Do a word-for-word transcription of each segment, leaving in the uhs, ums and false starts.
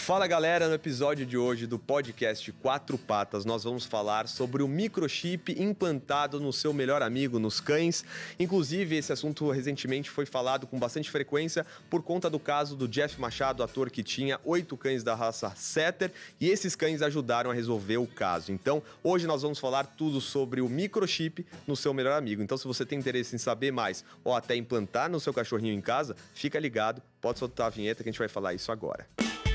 Fala galera, no episódio de hoje do podcast Quatro Patas nós vamos falar sobre o microchip implantado no seu melhor amigo, nos cães. Inclusive esse assunto recentemente foi falado com bastante frequência por conta do caso do Jeff Machado, ator que tinha oito cães da raça Setter, e esses cães ajudaram a resolver o caso. Então hoje nós vamos falar tudo sobre o microchip no seu melhor amigo. Então se você tem interesse em saber mais ou até implantar no seu cachorrinho em casa, fica ligado, pode soltar a vinheta que a gente vai falar isso agora.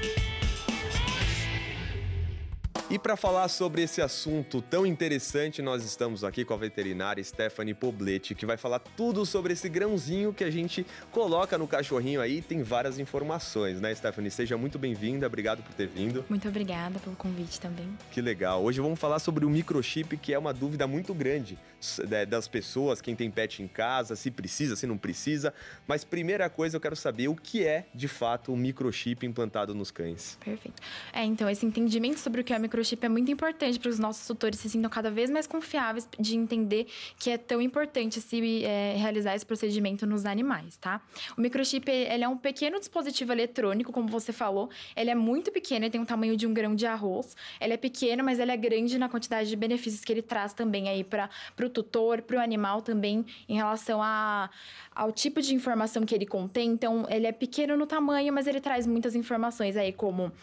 E para falar sobre esse assunto tão interessante, nós estamos aqui com a veterinária Stephanie Pobletti, que vai falar tudo sobre esse grãozinho que a gente coloca no cachorrinho aí. Tem várias informações, né, Stephanie? Seja muito bem-vinda, obrigado por ter vindo. Muito obrigada pelo convite também. Que legal. Hoje vamos falar sobre o microchip, que é uma dúvida muito grande das pessoas, quem tem pet em casa, se precisa, se não precisa. Mas primeira coisa, eu quero saber o que é, de fato, o microchip implantado nos cães. Perfeito. É, então, esse entendimento sobre o que é o microchip é muito importante para os nossos tutores se sintam cada vez mais confiáveis de entender que é tão importante se é, realizar esse procedimento nos animais, tá? O microchip, ele é um pequeno dispositivo eletrônico, como você falou. Ele é muito pequeno, ele tem o tamanho de um grão de arroz. Ele é pequeno, mas ele é grande na quantidade de benefícios que ele traz também aí para o tutor, para o animal também, em relação a, ao tipo de informação que ele contém. Então, ele é pequeno no tamanho, mas ele traz muitas informações aí, como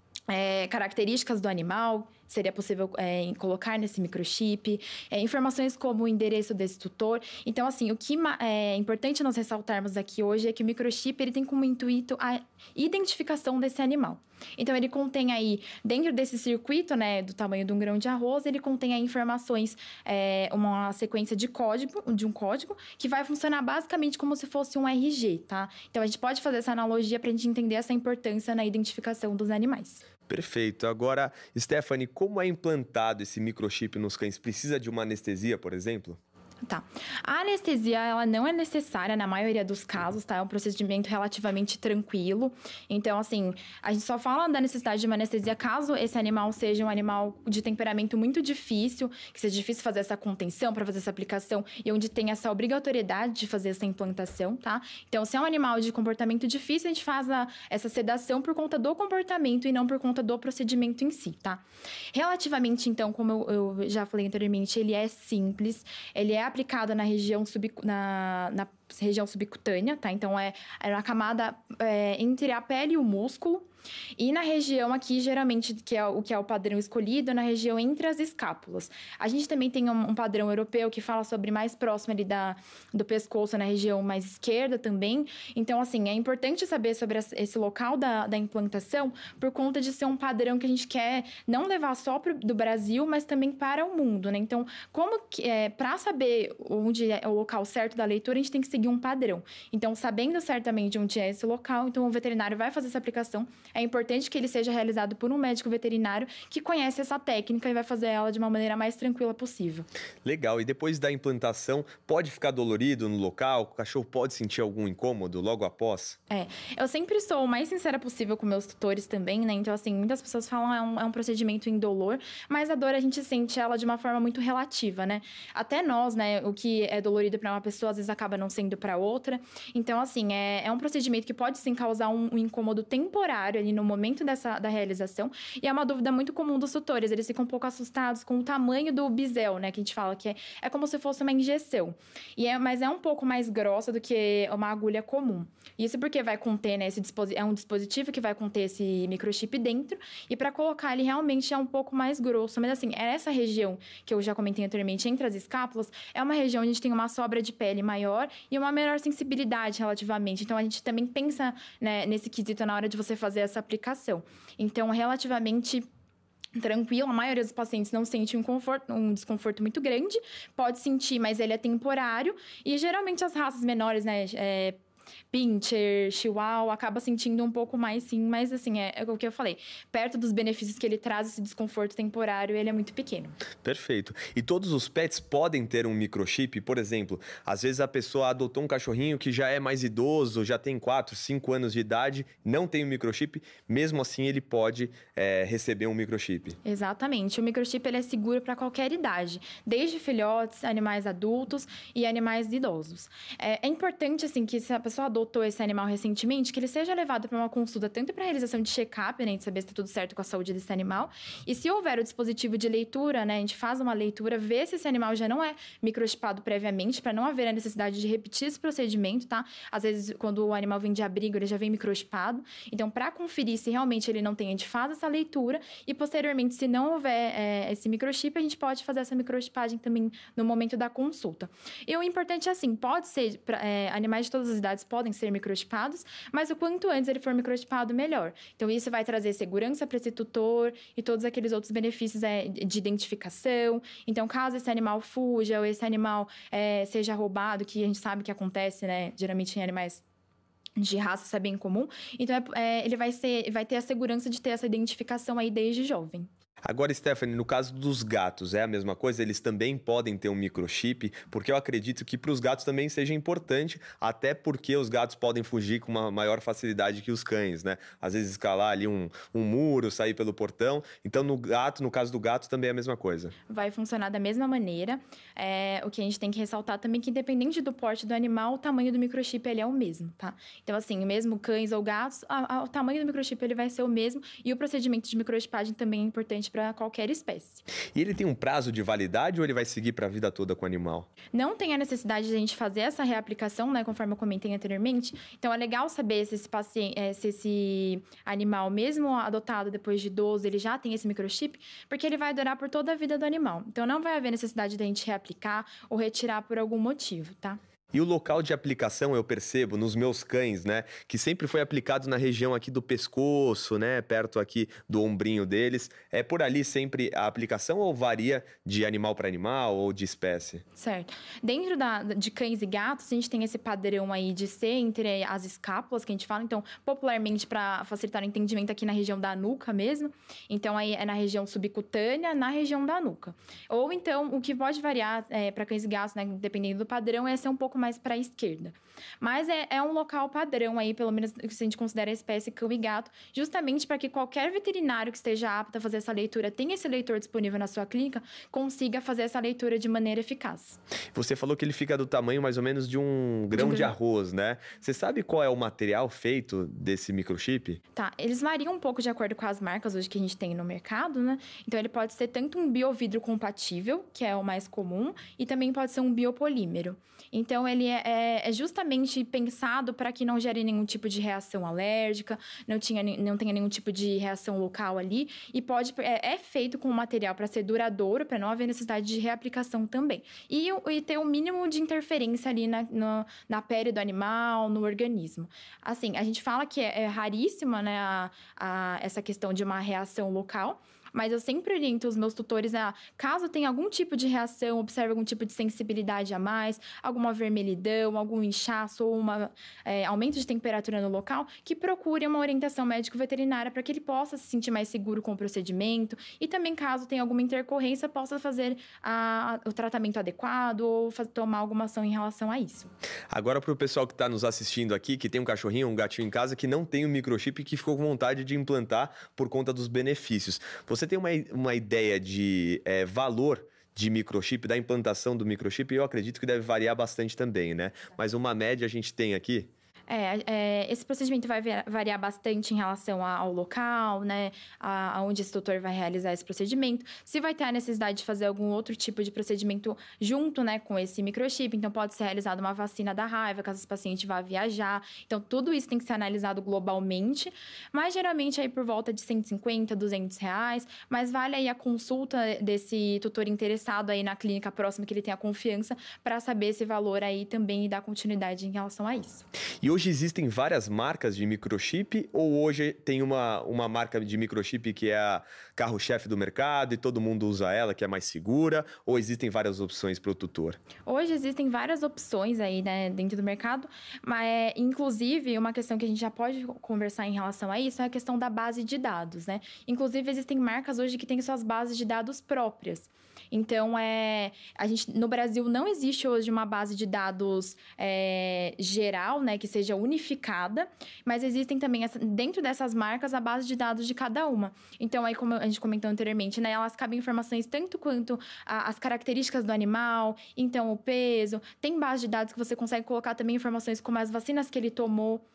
É, características do animal, seria possível é, colocar nesse microchip, é, informações como o endereço desse tutor. Então, assim, o que é importante nós ressaltarmos aqui hoje é que o microchip ele tem como intuito a identificação desse animal. Então, ele contém aí, dentro desse circuito, né, do tamanho de um grão de arroz, ele contém aí informações, é, uma sequência de código, de um código, que vai funcionar basicamente como se fosse um R G, tá? Então, a gente pode fazer essa analogia para a gente entender essa importância na identificação dos animais. Perfeito. Agora, Stephanie, como é implantado esse microchip nos cães? Precisa de uma anestesia, por exemplo? Tá. A anestesia, ela não é necessária na maioria dos casos, tá? É um procedimento relativamente tranquilo. Então, assim, a gente só fala da necessidade de uma anestesia caso esse animal seja um animal de temperamento muito difícil, que seja difícil fazer essa contenção para fazer essa aplicação e onde tem essa obrigatoriedade de fazer essa implantação, tá? Então, se é um animal de comportamento difícil, a gente faz a, essa sedação por conta do comportamento e não por conta do procedimento em si, tá? Relativamente, então, como eu, eu já falei anteriormente, ele é simples, ele é aplicado na região, sub, na, na região subcutânea, tá? Então, é, é na camada é, entre a pele e o músculo. E na região aqui, geralmente, que é o que é o padrão escolhido, na região entre as escápulas. A gente também tem um, um padrão europeu que fala sobre mais próximo ali da, do pescoço, na região mais esquerda também. Então, assim, é importante saber sobre esse local da, da implantação por conta de ser um padrão que a gente quer não levar só pro, do Brasil, mas também para o mundo, né? Então, como que, é, para saber onde é o local certo da leitura, a gente tem que seguir um padrão. Então, sabendo certamente onde é esse local, então o veterinário vai fazer essa aplicação. É importante que ele seja realizado por um médico veterinário que conhece essa técnica e vai fazer ela de uma maneira mais tranquila possível. Legal. E depois da implantação, pode ficar dolorido no local? O cachorro pode sentir algum incômodo logo após? É. Eu sempre sou o mais sincera possível com meus tutores também, né? Então, assim, muitas pessoas falam que é um, é um procedimento indolor, mas a dor a gente sente ela de uma forma muito relativa, né? Até nós, né? O que é dolorido para uma pessoa, às vezes acaba não sendo para outra. Então, assim, é, é um procedimento que pode sim causar um, um incômodo temporário ali no momento dessa, da realização, e é uma dúvida muito comum dos tutores, eles ficam um pouco assustados com o tamanho do bisel, né, que a gente fala que é, é como se fosse uma injeção, e é, mas é um pouco mais grossa do que uma agulha comum. Isso porque vai conter, né, esse disposi- é um dispositivo que vai conter esse microchip dentro, e para colocar ele realmente é um pouco mais grosso, mas assim, é essa região que eu já comentei anteriormente, entre as escápulas, é uma região onde a gente tem uma sobra de pele maior e uma menor sensibilidade relativamente, então a gente também pensa, né, nesse quesito na hora de você fazer essa aplicação. Então, relativamente tranquilo, a maioria dos pacientes não sente um, conforto, um desconforto muito grande, pode sentir, mas ele é temporário, e geralmente as raças menores, né, é, Pinscher, Chihuahua, acaba sentindo um pouco mais sim, mas assim, é, é o que eu falei, perto dos benefícios que ele traz, esse desconforto temporário, ele é muito pequeno. Perfeito. E todos os pets podem ter um microchip? Por exemplo, às vezes a pessoa adotou um cachorrinho que já é mais idoso, já tem quatro, cinco anos de idade, não tem um microchip, mesmo assim ele pode é, receber um microchip. Exatamente. O microchip ele é seguro para qualquer idade, desde filhotes, animais adultos e animais idosos. É, é importante, assim, que se a pessoa pessoa adotou esse animal recentemente, que ele seja levado para uma consulta, tanto para realização de check-up, né, de saber se está tudo certo com a saúde desse animal, e se houver o dispositivo de leitura, né, a gente faz uma leitura, vê se esse animal já não é microchipado previamente, para não haver a necessidade de repetir esse procedimento, tá? Às vezes, quando o animal vem de abrigo, ele já vem microchipado. Então, para conferir se realmente ele não tem, a gente faz essa leitura e, posteriormente, se não houver é, esse microchip, a gente pode fazer essa microchipagem também no momento da consulta. E o importante é assim, pode ser, é, animais de todas as idades podem ser microchipados, mas o quanto antes ele for microchipado, melhor. Então, isso vai trazer segurança para esse tutor e todos aqueles outros benefícios é, de identificação. Então, caso esse animal fuja ou esse animal é, seja roubado, que a gente sabe que acontece, né, geralmente em animais de raça, isso é bem comum. Então, é, é, ele vai, ser, vai ter a segurança de ter essa identificação aí desde jovem. Agora, Stephanie, no caso dos gatos, é a mesma coisa? Eles também podem ter um microchip? Porque eu acredito que para os gatos também seja importante, até porque os gatos podem fugir com uma maior facilidade que os cães, né? Às vezes escalar ali um, um muro, sair pelo portão. Então, no gato, no caso do gato, também é a mesma coisa. Vai funcionar da mesma maneira. É, o que a gente tem que ressaltar também é que, independente do porte do animal, o tamanho do microchip ele é o mesmo, tá? Então, assim, mesmo cães ou gatos, a, a, o tamanho do microchip ele vai ser o mesmo e o procedimento de microchipagem também é importante para qualquer espécie. E ele tem um prazo de validade ou ele vai seguir para a vida toda com o animal? Não tem a necessidade de a gente fazer essa reaplicação, né, conforme eu comentei anteriormente. Então, é legal saber se esse, paciente, se esse animal, mesmo adotado depois de idoso, ele já tem esse microchip, porque ele vai durar por toda a vida do animal. Então, não vai haver necessidade de a gente reaplicar ou retirar por algum motivo, tá? E o local de aplicação, eu percebo nos meus cães, né, que sempre foi aplicado na região aqui do pescoço, né, perto aqui do ombrinho deles. É por ali sempre a aplicação ou varia de animal para animal ou de espécie? Certo. Dentro da, de cães e gatos, a gente tem esse padrão aí de ser entre as escápulas, que a gente fala. Então, popularmente, para facilitar o entendimento, aqui na região da nuca mesmo. Então, aí é na região subcutânea, na região da nuca. Ou então, o que pode variar é, para cães e gatos, né, dependendo do padrão, é ser um pouco mais para a esquerda. Mas é, é um local padrão aí, pelo menos se a gente considera a espécie cão e gato, justamente para que qualquer veterinário que esteja apto a fazer essa leitura, tenha esse leitor disponível na sua clínica, consiga fazer essa leitura de maneira eficaz. Você falou que ele fica do tamanho mais ou menos de um grão de, um... de arroz, né? Você sabe qual é o material feito desse microchip? Tá, eles variam um pouco de acordo com as marcas hoje que a gente tem no mercado, né? Então, ele pode ser tanto um biovidro compatível, que é o mais comum, e também pode ser um biopolímero. Então, ele é, é justamente pensado para que não gere nenhum tipo de reação alérgica, não, tinha, não tenha nenhum tipo de reação local ali, e pode, é, é feito com um material para ser duradouro, para não haver necessidade de reaplicação também. E, e ter o mínimo de interferência ali na, na, na pele do animal, no organismo. Assim, a gente fala que é, é raríssima, né, a, a, essa questão de uma reação local, mas eu sempre oriento os meus tutores a, caso tenha algum tipo de reação, observe algum tipo de sensibilidade a mais, alguma vermelhidão, algum inchaço ou um é, aumento de temperatura no local, que procure uma orientação médico-veterinária para que ele possa se sentir mais seguro com o procedimento e também, caso tenha alguma intercorrência, possa fazer a, o tratamento adequado ou fazer, tomar alguma ação em relação a isso. Agora, para o pessoal que está nos assistindo aqui, que tem um cachorrinho, um gatinho em casa, que não tem o microchip e que ficou com vontade de implantar por conta dos benefícios. Você tem uma, uma ideia de é, valor de microchip, da implantação do microchip? Eu acredito que deve variar bastante também, né? Mas uma média a gente tem aqui? É, é, esse procedimento vai variar bastante em relação ao local, né? A, aonde esse tutor vai realizar esse procedimento. Se vai ter a necessidade de fazer algum outro tipo de procedimento junto, né, com esse microchip. Então, pode ser realizada uma vacina da raiva, caso esse paciente vá viajar. Então, tudo isso tem que ser analisado globalmente. Mas, geralmente, aí por volta de cento e cinquenta, duzentos reais. Mas vale aí a consulta desse tutor interessado aí na clínica próxima, que ele tenha confiança, para saber esse valor aí também e dar continuidade em relação a isso. E hoje existem várias marcas de microchip ou hoje tem uma, uma marca de microchip que é a carro-chefe do mercado e todo mundo usa ela, que é mais segura, ou existem várias opções para o tutor? Hoje existem várias opções aí, né, dentro do mercado, mas inclusive uma questão que a gente já pode conversar em relação a isso é a questão da base de dados, né? Inclusive existem marcas hoje que têm suas bases de dados próprias. Então, é, a gente, no Brasil não existe hoje uma base de dados é, geral, né, que seja seja unificada, mas existem também, essa, dentro dessas marcas, a base de dados de cada uma. Então, aí, como a gente comentou anteriormente, né, elas cabem informações tanto quanto a, as características do animal, então o peso. Tem base de dados que você consegue colocar também informações como as vacinas que ele tomou,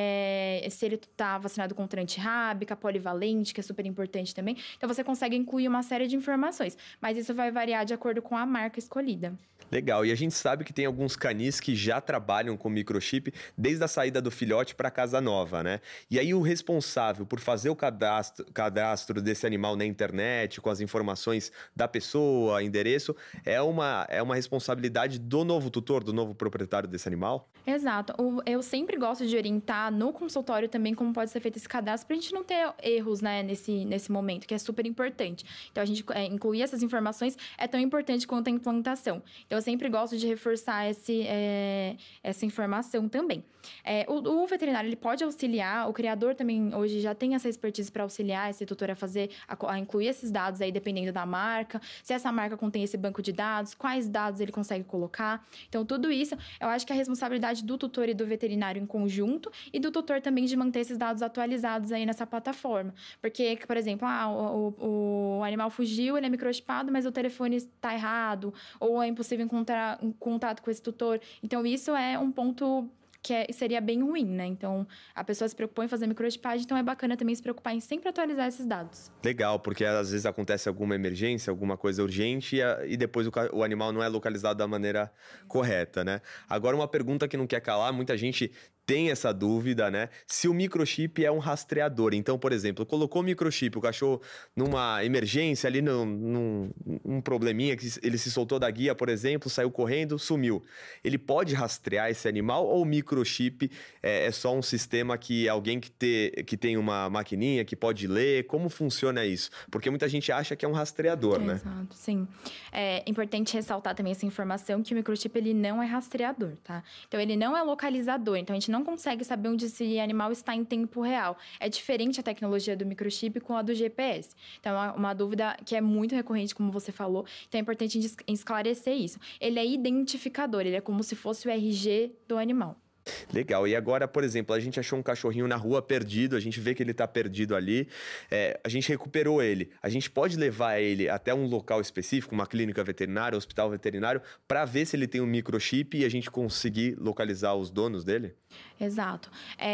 é, se ele está vacinado contra antirrábica, polivalente, que é super importante também. Então, você consegue incluir uma série de informações, mas isso vai variar de acordo com a marca escolhida. Legal, e a gente sabe que tem alguns canis que já trabalham com microchip desde a saída do filhote para casa nova, né? E aí o responsável por fazer o cadastro, cadastro desse animal na internet, com as informações da pessoa, endereço, é uma, é uma responsabilidade do novo tutor, do novo proprietário desse animal? Exato. Eu sempre gosto de orientar no consultório também como pode ser feito esse cadastro, para a gente não ter erros, né, nesse, nesse momento, que é super importante. Então, a gente é, incluir essas informações é tão importante quanto a implantação. Então, eu sempre gosto de reforçar esse, é, essa informação também. É, o, o veterinário, ele pode auxiliar, o criador também hoje já tem essa expertise para auxiliar esse tutor a fazer, a, a incluir esses dados aí, dependendo da marca, se essa marca contém esse banco de dados, quais dados ele consegue colocar. Então, tudo isso, eu acho que é a responsabilidade do tutor e do veterinário em conjunto, e do tutor também de manter esses dados atualizados aí nessa plataforma. Porque, por exemplo, ah, o, o, o animal fugiu, ele é microchipado, mas o telefone está errado, ou é impossível encontrar um contato com esse tutor. Então, isso é um ponto que é, seria bem ruim, né? Então, a pessoa se preocupou em fazer microchipagem, então é bacana também se preocupar em sempre atualizar esses dados. Legal, porque às vezes acontece alguma emergência, alguma coisa urgente, e, a, e depois o, o animal não é localizado da maneira correta, né? Agora, uma pergunta que não quer calar, muita gente tem essa dúvida, né? Se o microchip é um rastreador. Então, por exemplo, colocou o microchip, o cachorro numa emergência ali, num, num um probleminha, que ele se soltou da guia, por exemplo, saiu correndo, sumiu. Ele pode rastrear esse animal ou o microchip é, é só um sistema que alguém que, te, que tem uma maquininha que pode ler? Como funciona isso? Porque muita gente acha que é um rastreador, é, né? Exato, sim. É importante ressaltar também essa informação que o microchip, ele não é rastreador, tá? Então, ele não é localizador. Então, a gente não consegue saber onde esse animal está em tempo real. É diferente a tecnologia do microchip com a do G P S. Então, é uma, uma dúvida que é muito recorrente, como você falou. Então, é importante esclarecer isso. Ele é identificador, ele é como se fosse o R G do animal. Legal. E agora, por exemplo, a gente achou um cachorrinho na rua perdido, a gente vê que ele está perdido ali, é, a gente recuperou ele. A gente pode levar ele até um local específico, uma clínica veterinária, um hospital veterinário, para ver se ele tem um microchip e a gente conseguir localizar os donos dele? Exato.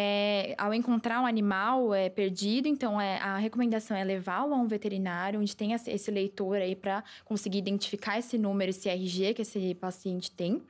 É, ao encontrar um animal é, perdido, então é, a recomendação é levá-lo a um veterinário, onde tem esse leitor aí para conseguir identificar esse número, esse R G que esse paciente tem,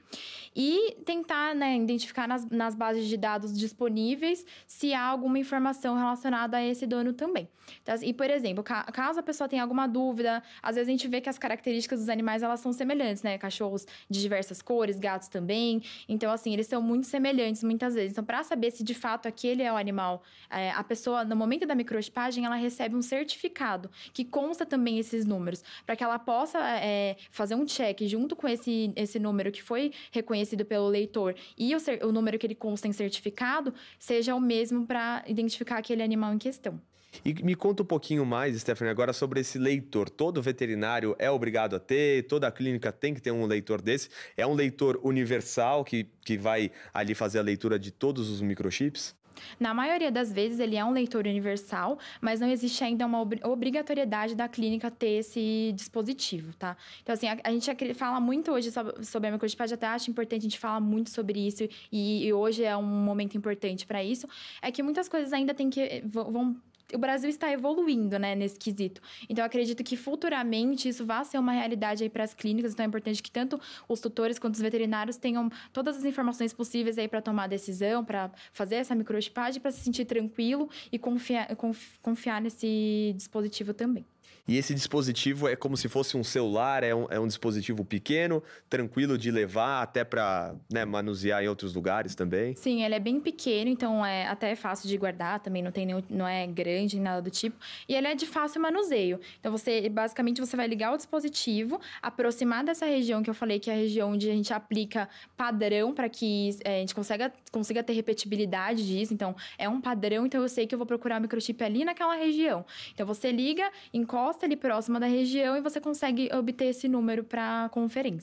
e tentar, né, identificar nas, nas bases de dados disponíveis se há alguma informação relacionada a esse dono também. Então, e, por exemplo, caso a pessoa tenha alguma dúvida, às vezes a gente vê que as características dos animais, elas são semelhantes, né? Cachorros de diversas cores, gatos também. Então, assim, eles são muito semelhantes muitas vezes. Então, para saber se de fato aquele é o animal, é, a pessoa, no momento da microchipagem, ela recebe um certificado que consta também esses números, para que ela possa é, fazer um check junto com esse, esse número que foi reconhecido pelo leitor e o, o número que ele consta em certificado seja o mesmo para identificar aquele animal em questão. E me conta um pouquinho mais, Stephanie, agora sobre esse leitor. Todo veterinário é obrigado a ter, toda clínica tem que ter um leitor desse. É um leitor universal que, que vai ali fazer a leitura de todos os microchips? Na maioria das vezes, ele é um leitor universal, mas não existe ainda uma obrigatoriedade da clínica ter esse dispositivo, tá? Então, assim, a, a gente fala muito hoje sobre, sobre a microchipagem, até acho importante a gente falar muito sobre isso, e, e hoje é um momento importante para isso, é que muitas coisas ainda tem que... vão o Brasil está evoluindo, né, nesse quesito. Então, eu acredito que futuramente isso vai ser uma realidade aí para as clínicas. Então, é importante que tanto os tutores quanto os veterinários tenham todas as informações possíveis aí para tomar decisão, para fazer essa microchipagem, para se sentir tranquilo e confiar, confiar nesse dispositivo também. E esse dispositivo é como se fosse um celular, é um, é um dispositivo pequeno, tranquilo de levar até para, né, manusear em outros lugares também? Sim, ele é bem pequeno, então é até fácil de guardar, também não, tem nenhum, não é grande nem nada do tipo. E ele é de fácil manuseio. Então, você basicamente você vai ligar o dispositivo, aproximar dessa região que eu falei, que é a região onde a gente aplica padrão para que é, a gente consiga, consiga ter repetibilidade disso. Então, é um padrão, então eu sei que eu vou procurar o microchip ali naquela região. Então, você liga, encosta ali próxima da região e você consegue obter esse número para conferência.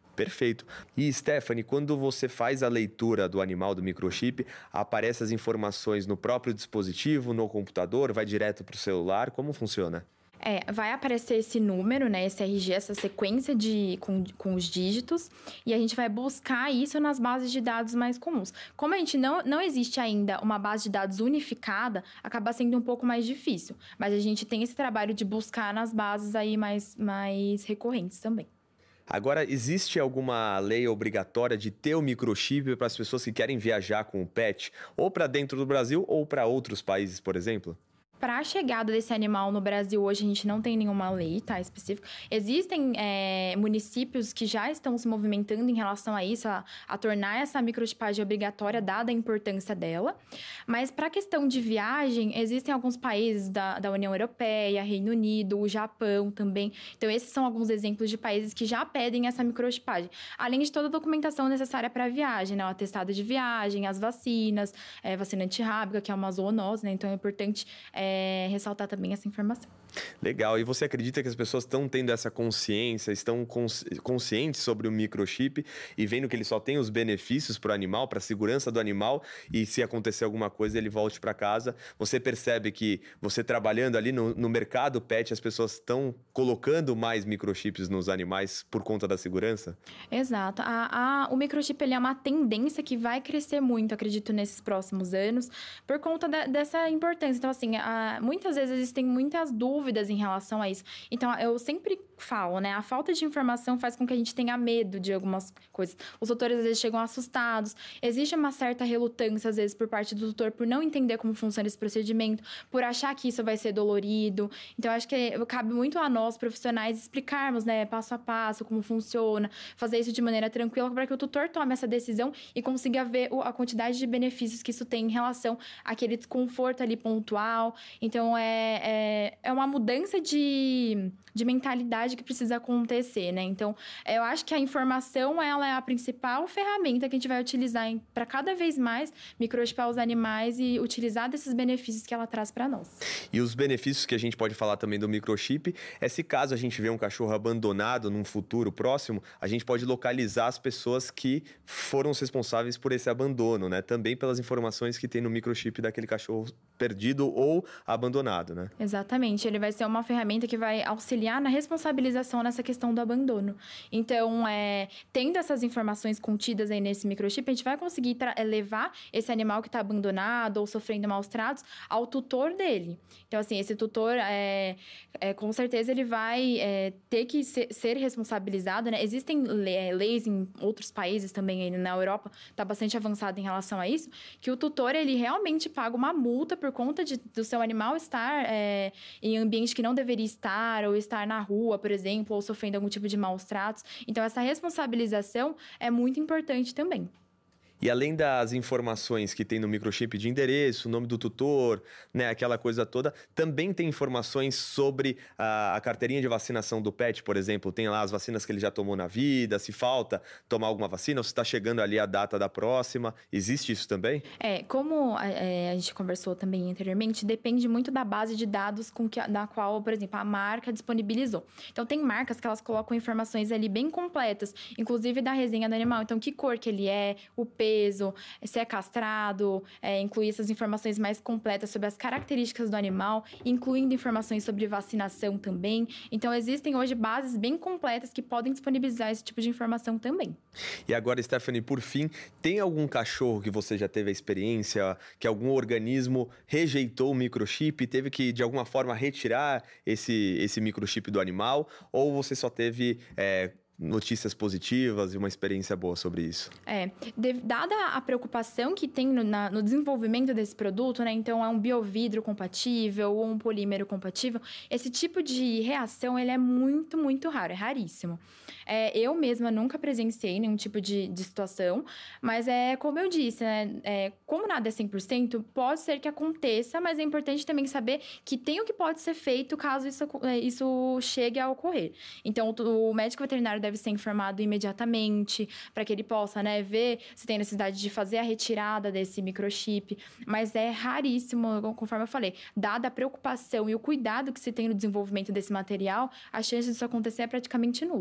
Perfeito. E, Stephanie, quando você faz a leitura do animal, do microchip, aparecem as informações no próprio dispositivo, no computador, vai direto para o celular? Como funciona? É, vai aparecer esse número, né, esse R G, essa sequência de, com, com os dígitos, e a gente vai buscar isso nas bases de dados mais comuns. Como a gente não, não existe ainda uma base de dados unificada, acaba sendo um pouco mais difícil, mas a gente tem esse trabalho de buscar nas bases aí mais, mais recorrentes também. Agora, existe alguma lei obrigatória de ter o microchip para as pessoas que querem viajar com o pet, ou para dentro do Brasil ou para outros países, por exemplo? Para a chegada desse animal no Brasil, hoje a gente não tem nenhuma lei, tá, específica. Existem é, municípios que já estão se movimentando em relação a isso, a, a tornar essa microchipagem obrigatória, dada a importância dela. Mas para a questão de viagem, existem alguns países da, da União Europeia, Reino Unido, o Japão também. Então, esses são alguns exemplos de países que já pedem essa microchipagem. Além de toda a documentação necessária para a viagem, né? O atestado de viagem, as vacinas, é, vacina antirrábica, que é uma zoonose, né? Então, é importante... É, É, ressaltar também essa informação. Legal. E você acredita que as pessoas estão tendo essa consciência, estão conscientes sobre o microchip e vendo que ele só tem os benefícios para o animal, para a segurança do animal, e se acontecer alguma coisa, ele volte para casa? Você percebe que você trabalhando ali no, no mercado pet, as pessoas estão colocando mais microchips nos animais por conta da segurança? Exato. A, a, o microchip ele é uma tendência que vai crescer muito, acredito, nesses próximos anos, por conta da, dessa importância. Então, assim, a, muitas vezes existem muitas dúvidas dúvidas em relação a isso. Então, eu sempre falo, né? A falta de informação faz com que a gente tenha medo de algumas coisas. Os tutores, às vezes, chegam assustados. Existe uma certa relutância, às vezes, por parte do tutor, por não entender como funciona esse procedimento, por achar que isso vai ser dolorido. Então, acho que cabe muito a nós, profissionais, explicarmos, né? Passo a passo, como funciona, fazer isso de maneira tranquila, para que o tutor tome essa decisão e consiga ver a quantidade de benefícios que isso tem em relação àquele desconforto ali pontual. Então, é, é, é uma mudança de, de mentalidade que precisa acontecer, né? Então, eu acho que a informação, ela é a principal ferramenta que a gente vai utilizar para cada vez mais microchipar os animais e utilizar desses benefícios que ela traz para nós. E os benefícios que a gente pode falar também do microchip é se caso a gente vê um cachorro abandonado num futuro próximo, a gente pode localizar as pessoas que foram os responsáveis por esse abandono, né? Também pelas informações que tem no microchip daquele cachorro perdido ou abandonado, né? Exatamente. Ele vai ser uma ferramenta que vai auxiliar na responsabilização nessa questão do abandono. Então, é, tendo essas informações contidas aí nesse microchip, a gente vai conseguir levar esse animal que está abandonado ou sofrendo maus tratos ao tutor dele. Então, assim, esse tutor, é, é, com certeza, ele vai é, ter que ser, ser responsabilizado, né? Existem leis em outros países também, aí na Europa, está bastante avançado em relação a isso, que o tutor, ele realmente paga uma multa por conta de, do seu animal estar é, em ambiente que não deveria estar, ou estar na rua, por exemplo, ou sofrendo algum tipo de maus tratos. Então, essa responsabilização é muito importante também. E além das informações que tem no microchip de endereço, nome do tutor, né, aquela coisa toda, também tem informações sobre a, a carteirinha de vacinação do pet, por exemplo. Tem lá as vacinas que ele já tomou na vida, se falta tomar alguma vacina, ou se está chegando ali a data da próxima. Existe isso também? É, como é, a gente conversou também anteriormente, depende muito da base de dados com que, da qual, por exemplo, a marca disponibilizou. Então, tem marcas que elas colocam informações ali bem completas, inclusive da resenha do animal. Então, que cor que ele é, o peso, peso, se é castrado, é, incluir essas informações mais completas sobre as características do animal, incluindo informações sobre vacinação também. Então, existem hoje bases bem completas que podem disponibilizar esse tipo de informação também. E agora, Stephanie, por fim, tem algum cachorro que você já teve a experiência, que algum organismo rejeitou o microchip e teve que, de alguma forma, retirar esse, esse microchip do animal? Ou você só teve... É, notícias positivas e uma experiência boa sobre isso? É, de, dada a preocupação que tem no, na, no desenvolvimento desse produto, né? Então, é um biovidro compatível ou um polímero compatível. Esse tipo de reação, ele é muito, muito raro, é raríssimo. É, eu mesma nunca presenciei nenhum tipo de, de situação, mas é como eu disse, né? É, como nada é cem por cento, pode ser que aconteça, mas é importante também saber que tem o que pode ser feito caso isso, isso chegue a ocorrer. Então, o, o médico veterinário deve deve ser informado imediatamente, para que ele possa, né, ver se tem necessidade de fazer a retirada desse microchip. Mas é raríssimo, conforme eu falei, dada a preocupação e o cuidado que se tem no desenvolvimento desse material, a chance disso acontecer é praticamente nula.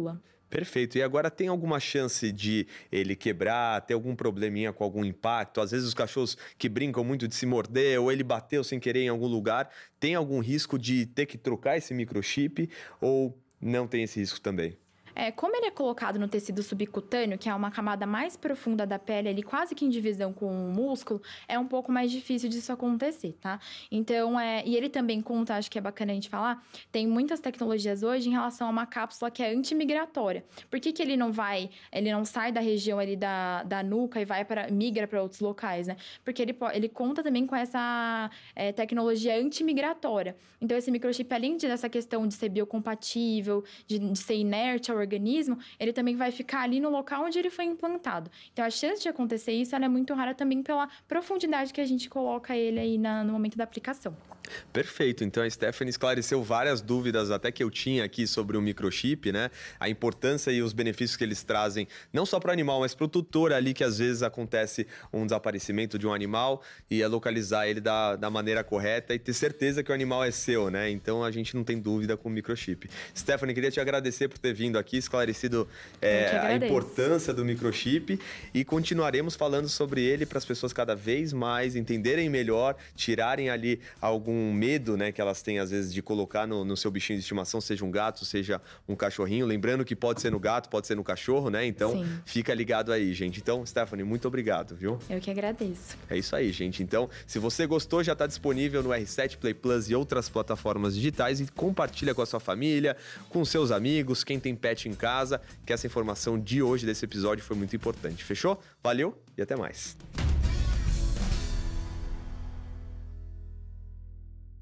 Perfeito. E agora tem alguma chance de ele quebrar, ter algum probleminha com algum impacto? Às vezes os cachorros que brincam muito de se morder ou ele bateu sem querer em algum lugar, tem algum risco de ter que trocar esse microchip ou não tem esse risco também? É, como ele é colocado no tecido subcutâneo, que é uma camada mais profunda da pele, ali quase que em divisão com o músculo, é um pouco mais difícil disso acontecer, tá? Então, é, e ele também conta, acho que é bacana a gente falar, tem muitas tecnologias hoje em relação a uma cápsula que é antimigratória. Por que que ele não vai, ele não sai da região ali da, da nuca e vai para, migra para outros locais, né? Porque ele, ele conta também com essa é, tecnologia antimigratória. Então, esse microchip, além dessa questão de ser biocompatível, de, de ser inerte ao organismo, ele também vai ficar ali no local onde ele foi implantado. Então, a chance de acontecer isso, ela é muito rara também pela profundidade que a gente coloca ele aí na, no momento da aplicação. Perfeito. Então, a Stephanie esclareceu várias dúvidas até que eu tinha aqui sobre o microchip, né? A importância e os benefícios que eles trazem, não só para o animal, mas para o tutor ali, que às vezes acontece um desaparecimento de um animal e é localizar ele da, da maneira correta e ter certeza que o animal é seu, né? Então, a gente não tem dúvida com o microchip. Stephanie, queria te agradecer por ter vindo aqui, esclarecido é, a importância do microchip e continuaremos falando sobre ele para as pessoas cada vez mais entenderem melhor, tirarem ali algum medo, né, que elas têm às vezes de colocar no, no seu bichinho de estimação, seja um gato, seja um cachorrinho. Lembrando que pode ser no gato, pode ser no cachorro, né? Então, sim, fica ligado aí, gente. Então, Stephanie, muito obrigado, viu? Eu que agradeço. É isso aí, gente. Então, se você gostou, já está disponível no R sete Play Plus e outras plataformas digitais e compartilha com a sua família, com seus amigos, quem tem pet em casa, que essa informação de hoje, desse episódio, foi muito importante. Fechou? Valeu e até mais.